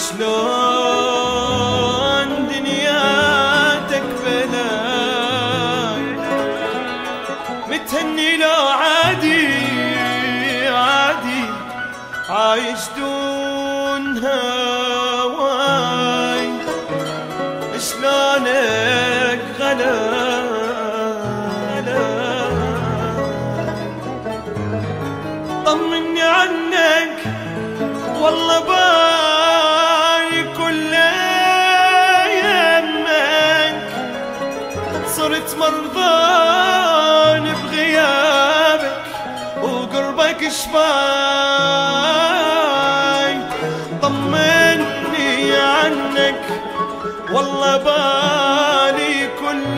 شلون دنياتك بلاي، متهني لو عادي عادي عايش دون هواي، شلونك غلا طمني عنك والله بالي كل يمك، صرت مرضان بغيابك وقربك شفاي، طمني عنك والله بالي كل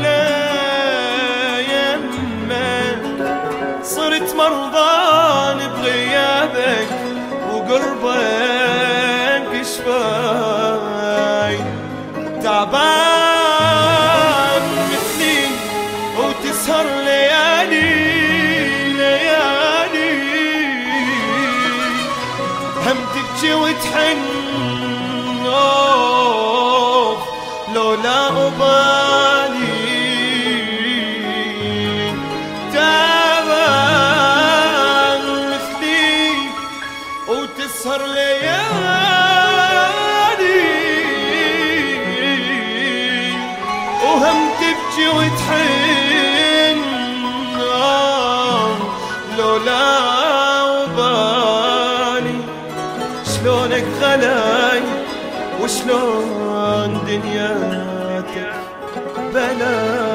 يمك، صرت مرضان بغيابك وقربك شفاي، تعبان مثلي وتسهر ليالي ليالي، هم تبكي وتحن لولا أبالي، تعبان مثلي وتسهر ليالي، وهم تبكي وتحن لولا أبالي، شلونك غلاي وشلون دنياتك بلاي.